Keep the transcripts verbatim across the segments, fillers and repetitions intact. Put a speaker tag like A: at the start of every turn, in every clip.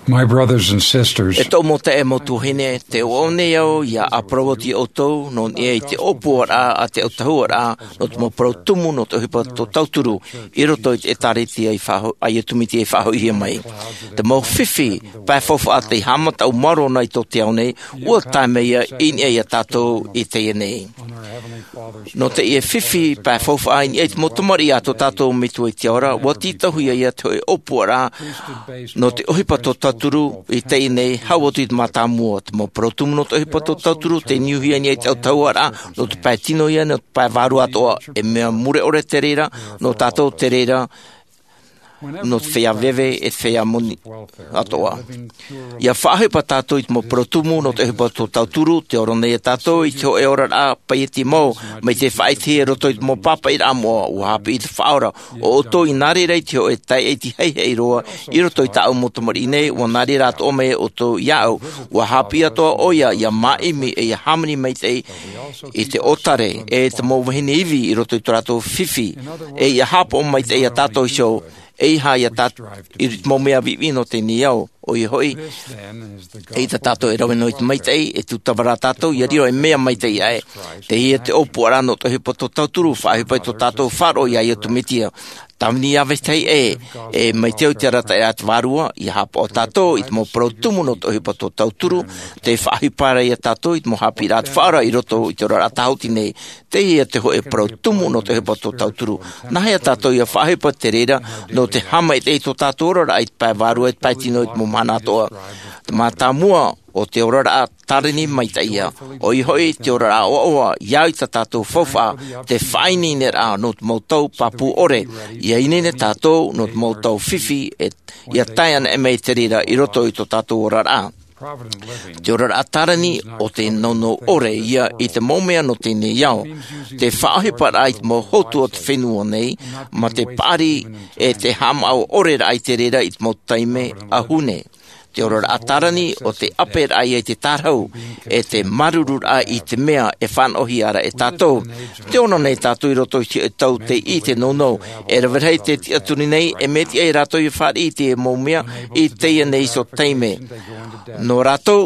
A: My brothers and sisters,
B: E tō mo te e mo tuhine, te o one au, ia aprovoti o tau, no e te opo a a te otahua a, no te mo protumu, no te hipa tō tauturu, i roto e tariti ai whaho, ai e tumiti e whaho ia mai. Te mo whiwhi, pai fofa a te hamata au maro nei tō te au nei, ua taime ia in e ia tātou i te e nei. No te e whiwhi, pai fofa a in e te mo tamari a tō tātou mitu e te ora, ua titahu ia ia te opo a, no te ohipa tō tauturu i te nei hawa tu i te mata mua te mo protumu no te hipa tō tauturu te niuhia ni e te autauara no te pai tino ia no te pai varu atoa e mea mure ore te reira no tātou te reira no te whea vewe e te whea moni atoa. Ia whahipa tātou i te mo protumu no te hipa tō tauturu te oro nei e tātou i te ho e ora a pai e ti mau mai te whaiti e roto i te mo papa i ra moa ua hapi i te whaora o oto i nari rei te ho e tai e ti hei hei roa i roto i tāu motomari nei ua nari rā to me o tō iau ua hapi atoa oia ia maimi e ia hamani mai te i te otare e te mo wahine iwi i roto i tō rātou whiwhi e ia hapo o mai te ia tātou show e ha ia tat i mo mea vivi no te ni au o i hoi e ta tato e rawe no i te maitei e tu tawara tato i riro e mea maitei ai te hi e te opu arano to hipo to tauturu whahipa i to tato wharo i ai o tu mitia tamini a vestei e e mai teo te rata e at varua i hapa o tato i te mo protumu no to hipo to tauturu te whahipara i a tato i te mo hapi rat whara i roto i te rata hauti nei te hi e te ho e protumu no to hipo to tauturu nahe a tato i a whahipa te reira no te hama i te i to tato ora i te pai varua i te pai tino i te mo mana toa te mata mua o te orara tarini mai taia o i hoi te orara o oa iau i ta tātou fofa te whaini ne rā no te mautou papu ore ia inene tātou no te mautou whiwhi e ia taiana e mei te rira i roto i to tātou orara te orara tarani o te nono ore ia i te momea no te ne iau te whahipa rai mo hotu o te whenua nei ma te pari e te hamau ore rai te rira i te mautaime a hune te orara atarani o te aper ai e te tarhau e te marurura i te mea e whanohi ara e tātou. Te ono nei tātou i roto i tau te i te nono e rawerhei te ti aturi nei e meti e rato i whare i te e maumea i teia nei so teime. No rato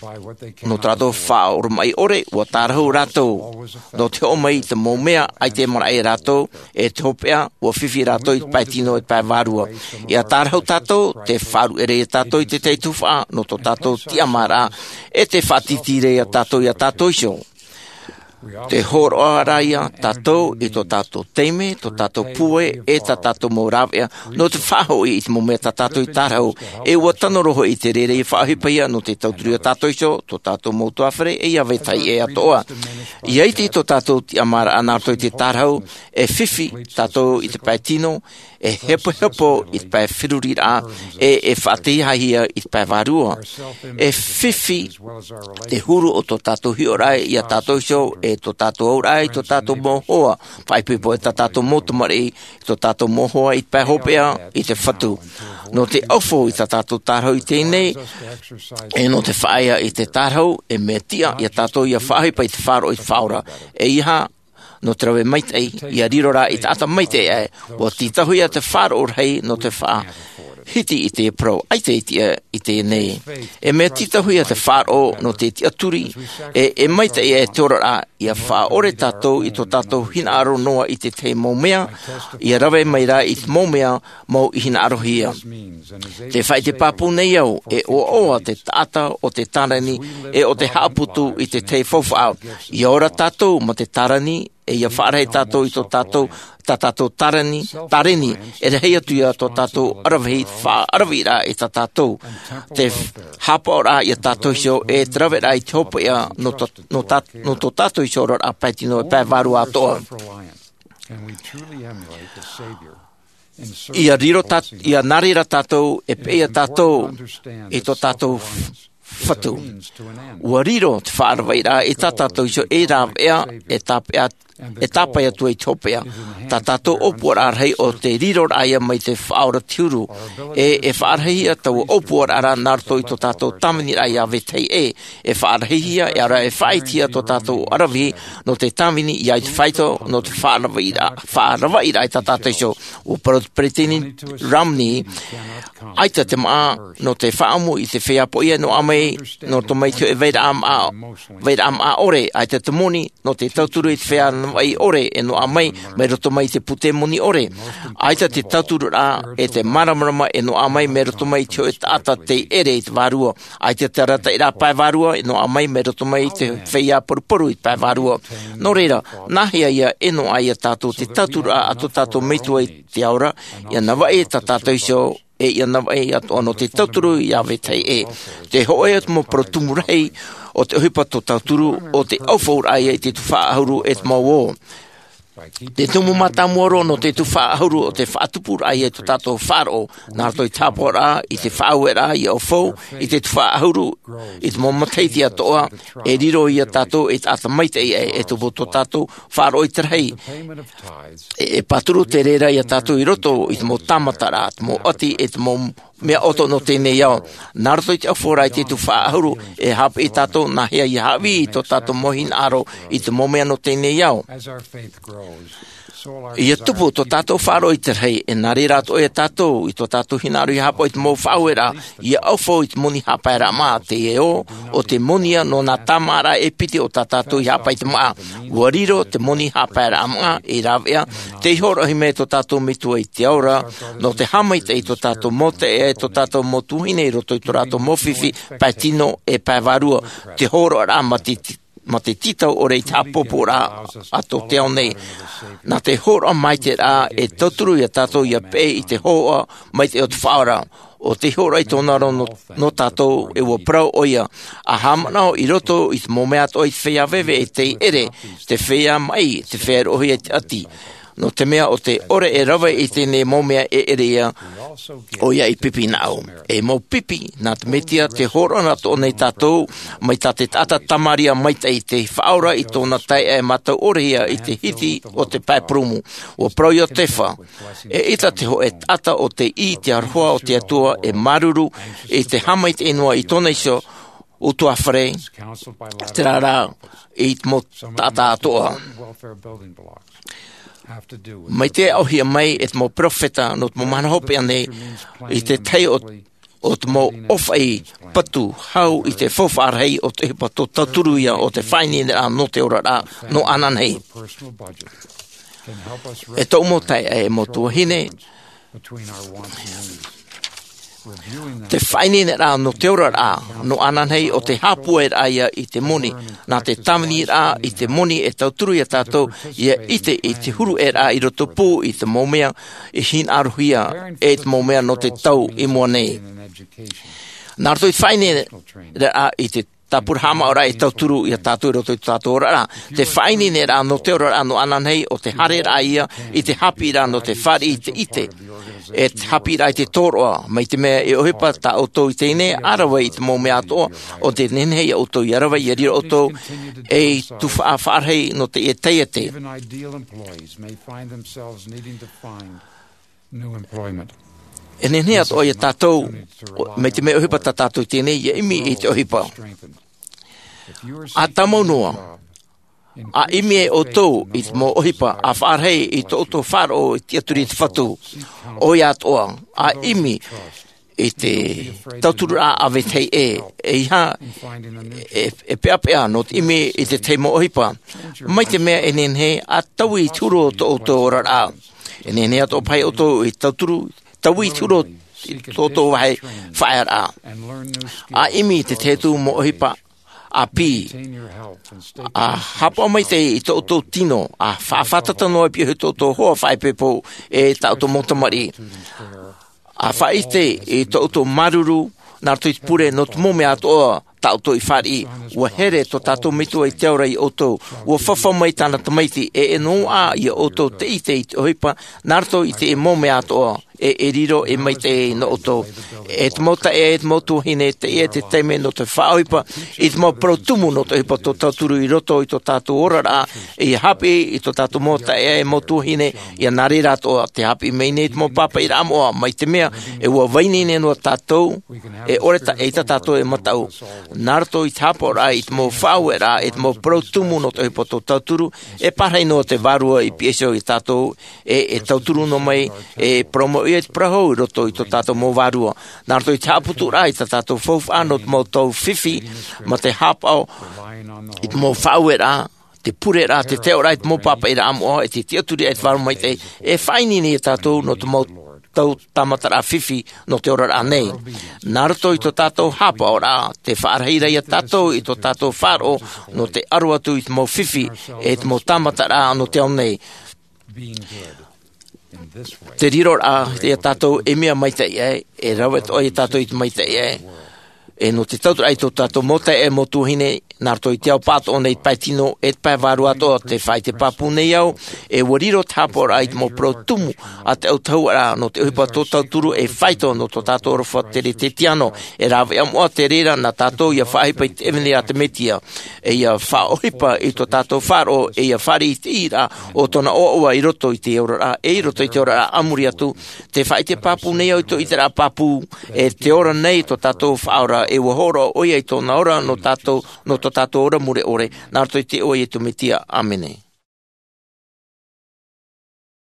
B: no trato whao mai ore ua tarhau rato no te o mai te maumea ai te mara e rato e te hopea ua whiwhi rato i te pai tino i te pai varua i a tarhau tato te wharu ere e tato i te teitu wha no to tato ti amara e te whatitire a tato i a tato iso te horo araia tato i to tato teime, to tato pue e ta tato moravea no te whaho i te momea ta tato i tarhau e ua tanoroho i te rere i whahipaia no te tauturi o tato iso to tato moutu awhare e ia vetai e atoa i eiti to tato ti amara anarto i te tarhau e whiwhi tato i te paitino e hepo hepo i te pai whirurira e e whatehahia i te pai varua e whiwhi te huru o to tato hiorai i a tato iso e to tato aurai, to tato mohoa whaipipo e ta tato motomari to tato mohoa i te pai hopea i te whatu no te ofo i ta tato tarhau i tēnei e no te whaia i te tarhau e me tia i a tato i a whahipa i te wharo i te whaura e iha no te rawe maitei i a rirora i te ata maitei e o titahu i a te wharo orhei no te wha hiti i te pro ai te itia i te nei e mea titahu i a te wharo no te iti aturi e, e maitei e te orara i a wha ore tatou i to tatou hina aro noa i te te maumea i a rawe mai rā i te maumea mau i hina aro hia te whai te papu nei au e o oa te tata o te tarani e o te haaputu i te te fofa au i ora tatou ma te tarani e ia whaarei tātou i tō tātou tā tātou tarani, tareni e rehei atu ia tō tātou arawehi wha arawira e tā tātou te hapa ora i a tātou isio e te rawera i te hopo ia no tō tātou isio ora a paitino e pai varu atoa ia riro ia narira tātou e peia tātou e tō tātou whatu. Ua riro te whaarawaira e tā tātou iso e rāwea e tāpea e tāpai atu e topea, tā tātou opua arhei o te riror aia mai te whaora tiuru, e e whaarhehia tau opua ara narto i to tātou tamini aia vetei e, e whaarhehia e ara e whaitia to tātou aravi no te tamini i ai te whaito no te whaarawaira, whaarawaira i tā tātou so, o pretini ramni, aita te maa no te whaamu i te whea po ia no amei, no to mai te veira am a, veira am a ore, aita te moni, no te tauturu i te whea ai ore, e no amei, me roto mai te pute moni ore. Aita te tauturu a, e te maramarama, e no amei, me roto mai te ata te ere i te varua. Aita te rata i rā pai varua, e no amei, me roto mai te whea poruporu i te pai varua. No reira, nahia ia, e no aia tātou te tauturu a, ato tātou meitua i te aura, ia nawa e ta tātou iso, e ia nawa e ato ano te tauturu i awe tei e. Te hoe at mo protumurei o te hupa to tauturu o te aufau ai e te tuwhaahuru e te mawō. Te tumu mata moro no te tuwhaahuru o te whaatupur ai e tu tātou wharo nā toi tāpora i te whaauera i aufau i te tuwhaahuru i te momateiti atoa e riro i a tātou e tāta maite i e e tupo to tātou wharo i terhei. E, e paturu te rera i a tātou i roto i te mo tamatara, te mo ati e te mo mea oto no tēnei au. Nā rato i te awhora i te tu whaahuru e hapa i tātou na hea i hawi i to tātou mohin aro i te momea no tēnei au. I a tupu to tātou wharo i te rei e nā re rato e tātou i to tātou hinaru i hapa i te mō whauera i a aufo i te moni hapa e rā maa te e o o te monia no nā tamara e piti o tā tātou i hapa i te maa. Uariro te moni hapa e rā maa e rāwea te ihoro hi me to tātou mitua i te aura no te hamaita i to tātou mote e to tātou motuhine i roto i to rātou mowhiwhi pai tino e pai varua te horo rā matiti ma te titau o rei tāpopo rā ato te ao nei. Nā te hora mai te rā e tauturu i a tātou i a pē i te hoa mai te o te whaora. O te hora i tōna ro no, no tātou e ua prau o ia. A hamanao i roto i te momea to i te whea wewe e te ere, te whea mai, te whea rohi e te ati. No te mea o te ore e rawa i tēne momea e erea o ia i pipi nao. E mo pipi nā te metia te hora na tō nei tātou mai tā te tata tamaria mai te i te whaora i tōna tai e matau orehia i te hiti o te pai prumu. O prau i o te wha. E ita te ho e tata o te i te arhoa o te atua e maruru e te hamait enua i tōna iso o tua whare te rara i te mo tata atoa. Mai te auhia mai e te mo profeta no te mo manahope anei i te tei o, o te mo ofai patu hau i te whawharhei o te hipa to taturuia o te whaini a no te ora rā no ananhei. E tau mo tai e mo tuahine te whaini rā no te ora rā no ananhei o te hapua e rāia i te moni nā te tamini rā i te moni e tauturu i a tātou ia ite i te huru e rā i roto pū i te momea i hin aruhia e te momea no te tau i mua nei. Nā rato i whaini rā i te tapurhama ora e tauturu i a tātou i roto i tātou ora rā. Te whaini rā no te ora rā no ananhei o te hare rā ia i te hapi rā no te whari i te ite. E te hapi rai te tōroa, mai te mea e ohipa ta auto i tēne, arawa i te mō mea atoa, o te nenhei auto i arawa i arira auto, e tu whaarhei no te e teiate. E nenhei atoa i a tātou, mai te mea ohipa ta tātou i tēne, i imi i te ohipa. A tamau noa, a imi e o tau i te mō ohipa, a whaarhei i te oto wharo i te aturi te whatu, o i atoa, a imi i te tauturu a awe tei e, e iha, e, e pea pea no te imi i te te mō ohipa, mai te mea e nenhei a tau i turo o te oto ora rā, e nenhei ato pai oto i tauturu, tau i turo i toto wahe whae rā, a imi i te tetu mō ohipa, a pi, a hapa mai te i tō tō tino, a whawhatata noa pi hu tō tō hoa whaipepo e tau tō motamari. A whaite i tō tō maruru, nā tō i pure no tō mome atoa tau tō i whari, ua here tō tātou mitua i te aura i oto, ua whawha mai tāna tamaiti e e no a i oto te i te i te ohipa, nā tō i te e mome atoa e e riro e mai te no oto. E te mota e te motu hine te e te teme no te whaoipa, i te mo protumu no te hipa to tauturu i roto i to tātou orara, i hapi i to tātou mota e e motu hine, i anari rato te hapi mei ne te mo papa i ramoa, mai te mea, e ua vaini ne no tātou, e ore ta e ta tātou e matau. Narato i te hapa ora i te mo whau e ra, e te mo protumu no te hipa to tauturu, e parhei no te varua i piesio i tātou, e, e tauturu no mai, e promo i te prahau i roto i to tātou mo varua. Narato i te haputu ra i ta tātou fofu ano te mo tau whiwhi, ma te hapao, i te mo whau e ra, te pure ra, te teo ra, i te mo papa i ra amoa, e te tiaturi e te varu mai te, e whaini ni e tātou no te mo tau tamatara whiwhi no te ora anei. Narato i to tātou hapa ora, te whaarheira i a tātou i to tātou wharo no te aruatu i te mo whiwhi e te mo tamatara no te aunei. Te riro a te a tātou e mea maitei e, e rawet o e tātou i te maitei e. E no te tautura ai to tātou mota e motu hine, narato i te au pato o nei paitino e te pai varu ato te whai te papu nei au, e wariro tāpora ai te mo pro tumu a te au tauara no te uhipa tō tauturu e whaito no tō tātou orofa tere te tiano, e rawe amoa te rera na tātou ia whaipa i te evene a te metia, e ia whaohipa i tō tātou wharo, e ia whari i te ira o tōna oua i roto i te ora, e i roto i te ora amuri atu, te whai te papu nei au i tō i te ra papu, e te ora nei tō tātou whaora e wahora o ia i tōna ora no tātou, no tō tātou ora mure ore, nā rto i te oe i tu metia. Amene.